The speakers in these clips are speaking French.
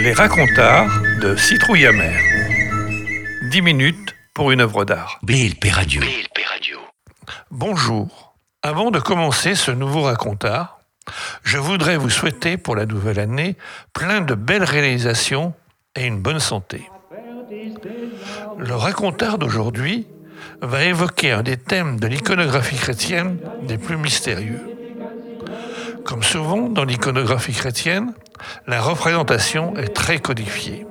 Les racontards de Citrouille Amère. 10 minutes pour une œuvre d'art. BLP Radio. Bonjour. Avant de commencer ce nouveau racontard, je voudrais vous souhaiter pour la nouvelle année plein de belles réalisations et une bonne santé. Le racontard d'aujourd'hui va évoquer un des thèmes de l'iconographie chrétienne des plus mystérieux. Comme souvent dans l'iconographie chrétienne, la représentation est très codifiée.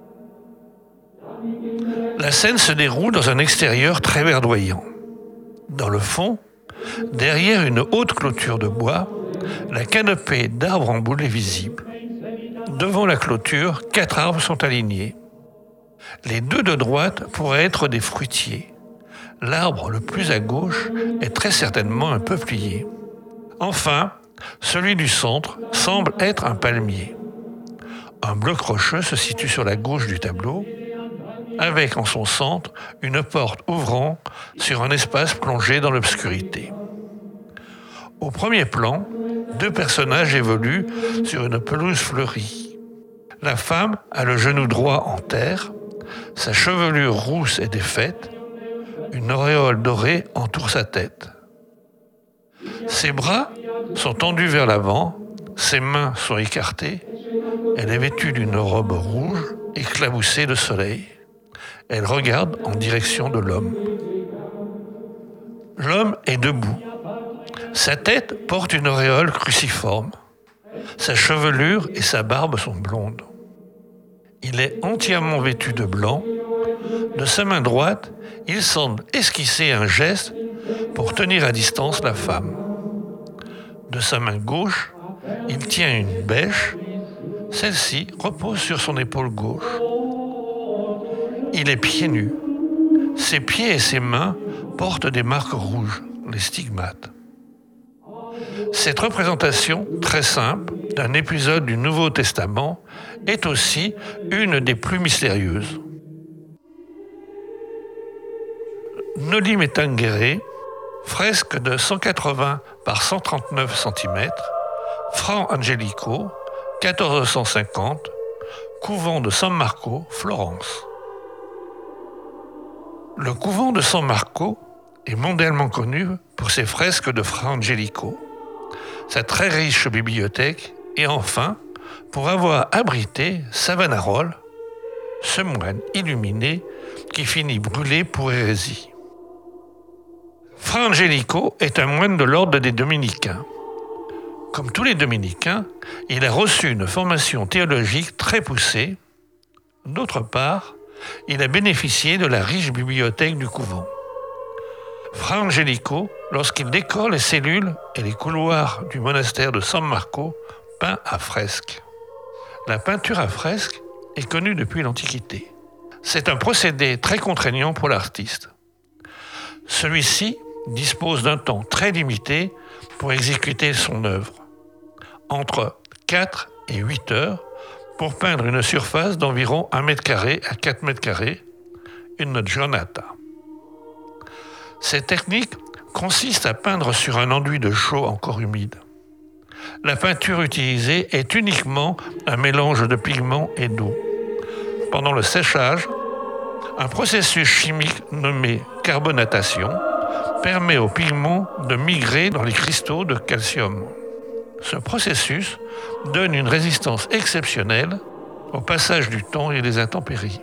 La scène se déroule dans un extérieur très verdoyant. Dans le fond, derrière une haute clôture de bois, la canopée d'arbres en boule est visible. Devant la clôture, 4 arbres sont alignés. Les 2 de droite pourraient être des fruitiers. L'arbre le plus à gauche est très certainement un peuplier. Enfin, celui du centre semble être un palmier. Un bloc rocheux se situe sur la gauche du tableau, avec en son centre une porte ouvrant sur un espace plongé dans l'obscurité. Au premier plan, 2 personnages évoluent sur une pelouse fleurie. La femme a le genou droit en terre, sa chevelure rousse est défaite, une auréole dorée entoure sa tête. Ses bras sont tendus vers l'avant, ses mains sont écartées, elle est vêtue d'une robe rouge éclaboussée de soleil. Elle regarde en direction de l'homme. L'homme est debout. Sa tête porte une auréole cruciforme. Sa chevelure et sa barbe sont blondes. Il est entièrement vêtu de blanc. De sa main droite, il semble esquisser un geste pour tenir à distance la femme. De sa main gauche, il tient une bêche. Celle-ci repose sur son épaule gauche. Il est pieds nus. Ses pieds et ses mains portent des marques rouges, les stigmates. Cette représentation très simple d'un épisode du Nouveau Testament est aussi une des plus mystérieuses. Noli Me Tangere, fresque de 180 par 139 cm, Fra Angelico, 1450, couvent de San Marco, Florence. Le couvent de San Marco est mondialement connu pour ses fresques de Fra Angelico, sa très riche bibliothèque et enfin pour avoir abrité Savonarola, ce moine illuminé qui finit brûlé pour hérésie. Fra Angelico est un moine de l'ordre des Dominicains. Comme tous les Dominicains, il a reçu une formation théologique très poussée. D'autre part, il a bénéficié de la riche bibliothèque du couvent. Fra Angelico, lorsqu'il décore les cellules et les couloirs du monastère de San Marco, peint à fresque. La peinture à fresque est connue depuis l'Antiquité. C'est un procédé très contraignant pour l'artiste. Celui-ci dispose d'un temps très limité pour exécuter son œuvre, entre 4 et 8 heures, pour peindre une surface d'environ 1 mètre carré à 4 mètres carrés, une giornata. Cette technique consiste à peindre sur un enduit de chaux encore humide. La peinture utilisée est uniquement un mélange de pigments et d'eau. Pendant le séchage, un processus chimique nommé carbonatation permet aux pigments de migrer dans les cristaux de calcium. Ce processus donne une résistance exceptionnelle au passage du temps et des intempéries.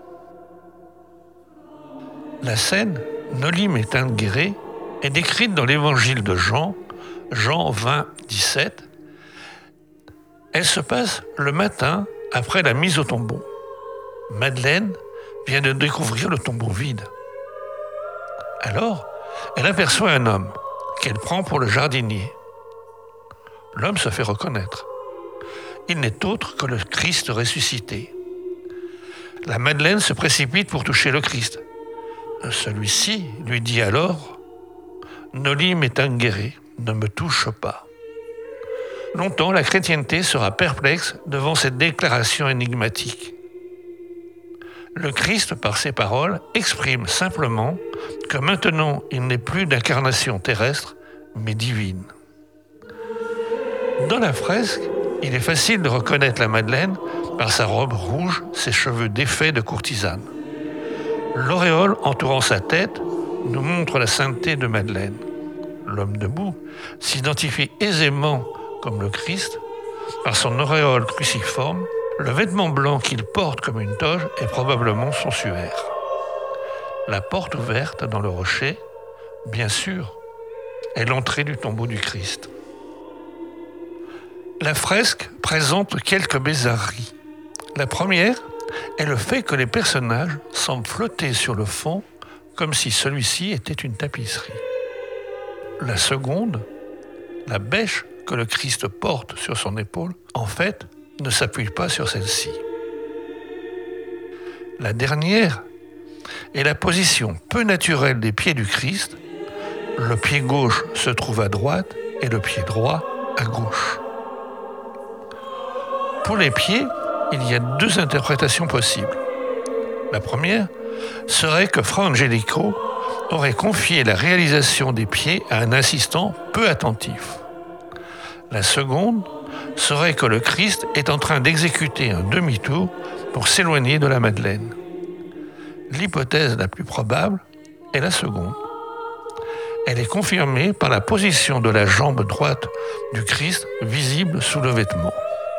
La scène Noli Me Tangere est décrite dans l'évangile de Jean, Jean 20, 17. Elle se passe le matin après la mise au tombeau. Madeleine vient de découvrir le tombeau vide. Alors, elle aperçoit un homme qu'elle prend pour le jardinier. L'homme se fait reconnaître. Il n'est autre que le Christ ressuscité. La Madeleine se précipite pour toucher le Christ. Celui-ci lui dit alors « Noli Me Tangere, ne me touche pas ». Longtemps, la chrétienté sera perplexe devant cette déclaration énigmatique. Le Christ, par ses paroles, exprime simplement que maintenant il n'est plus d'incarnation terrestre, mais divine. Dans la fresque, il est facile de reconnaître la Madeleine par sa robe rouge, ses cheveux défaits de courtisane. L'auréole entourant sa tête nous montre la sainteté de Madeleine. L'homme debout s'identifie aisément comme le Christ par son auréole cruciforme. Le vêtement blanc qu'il porte comme une toge est probablement son suaire. La porte ouverte dans le rocher, bien sûr, est l'entrée du tombeau du Christ. La fresque présente quelques bizarreries. La première est le fait que les personnages semblent flotter sur le fond comme si celui-ci était une tapisserie. La seconde, la bêche que le Christ porte sur son épaule, en fait, ne s'appuie pas sur celle-ci. La dernière est la position peu naturelle des pieds du Christ. Le pied gauche se trouve à droite et le pied droit à gauche. Pour les pieds, il y a deux interprétations possibles. La première serait que Fra Angelico aurait confié la réalisation des pieds à un assistant peu attentif. La seconde serait que le Christ est en train d'exécuter un demi-tour pour s'éloigner de la Madeleine. L'hypothèse la plus probable est la seconde. Elle est confirmée par la position de la jambe droite du Christ visible sous le vêtement.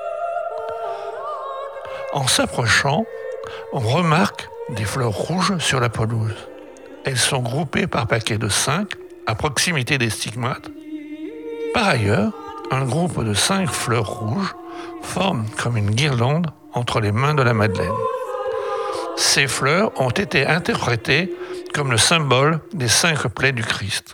En s'approchant, on remarque des fleurs rouges sur la pelouse. Elles sont groupées par paquets de 5 à proximité des stigmates. Par ailleurs, un groupe de 5 fleurs rouges forme comme une guirlande entre les mains de la Madeleine. Ces fleurs ont été interprétées comme le symbole des 5 plaies du Christ.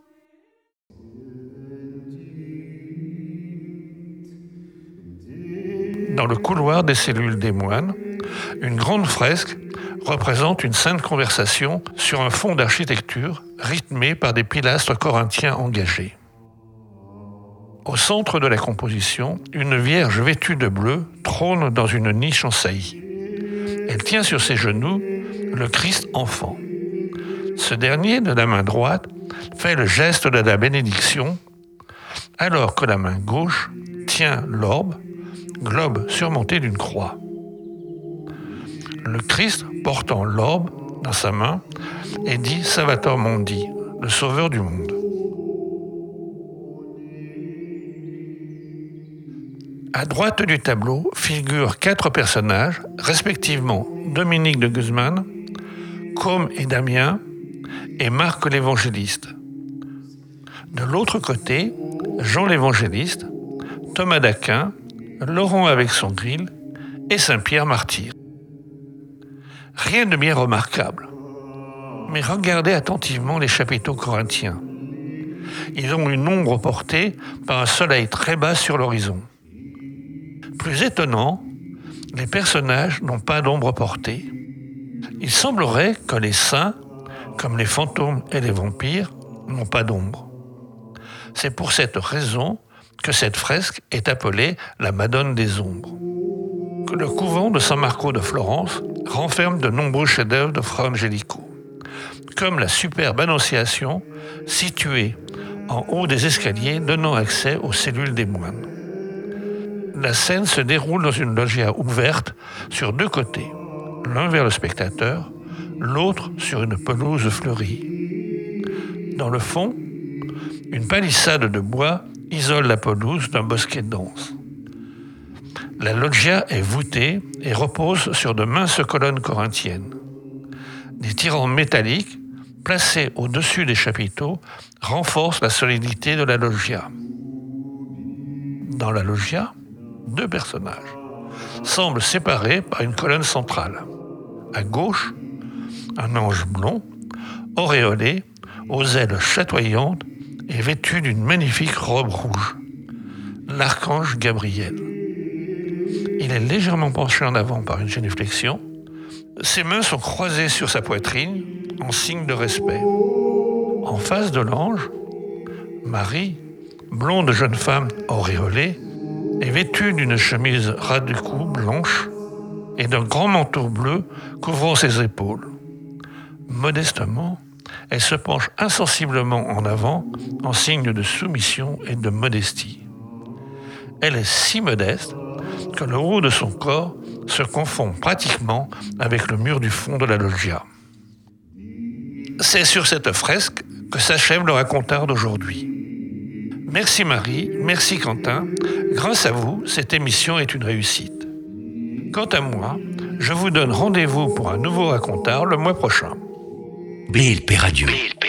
Dans le couloir des cellules des moines, une grande fresque représente une sainte conversation sur un fond d'architecture rythmé par des pilastres corinthiens engagés. Au centre de la composition, une vierge vêtue de bleu trône dans une niche en saillie. Elle tient sur ses genoux le Christ enfant. Ce dernier, de la main droite, fait le geste de la bénédiction, alors que la main gauche tient l'orbe, globe surmonté d'une croix. Le Christ, portant l'orbe dans sa main, est dit Salvator Mundi, le sauveur du monde. À droite du tableau figurent 4 personnages, respectivement Dominique de Guzman, Côme et Damien, et Marc l'évangéliste. De l'autre côté, Jean l'évangéliste, Thomas d'Aquin, Laurent avec son grill et Saint-Pierre martyr. Rien de bien remarquable. Mais regardez attentivement les chapiteaux corinthiens. Ils ont une ombre portée par un soleil très bas sur l'horizon. Plus étonnant, les personnages n'ont pas d'ombre portée. Il semblerait que les saints, comme les fantômes et les vampires, n'ont pas d'ombre. C'est pour cette raison que cette fresque est appelée la Madone des ombres. Le couvent de San Marco de Florence renferme de nombreux chefs-d'œuvre de Fra Angelico, comme la superbe Annonciation située en haut des escaliers donnant accès aux cellules des moines. La scène se déroule dans une loggia ouverte sur 2 côtés, l'un vers le spectateur, l'autre sur une pelouse fleurie. Dans le fond, une palissade de bois isole la pelouse d'un bosquet dense. La loggia est voûtée et repose sur de minces colonnes corinthiennes. Des tirants métalliques, placés au-dessus des chapiteaux, renforcent la solidité de la loggia. Dans la loggia, 2 personnages semblent séparés par une colonne centrale. À gauche, un ange blond, auréolé, aux ailes chatoyantes et vêtu d'une magnifique robe rouge. L'archange Gabriel. Il est légèrement penché en avant par une génuflexion. Ses mains sont croisées sur sa poitrine en signe de respect. En face de l'ange, Marie, blonde jeune femme auréolée, est vêtue d'une chemise ras du cou blanche et d'un grand manteau bleu couvrant ses épaules. Modestement, elle se penche insensiblement en avant en signe de soumission et de modestie. Elle est si modeste que le haut de son corps se confond pratiquement avec le mur du fond de la loggia. C'est sur cette fresque que s'achève le racontard d'aujourd'hui. Merci Marie, merci Quentin. Grâce à vous, cette émission est une réussite. Quant à moi, je vous donne rendez-vous pour un nouveau racontard le mois prochain. Blé le Père Adieu.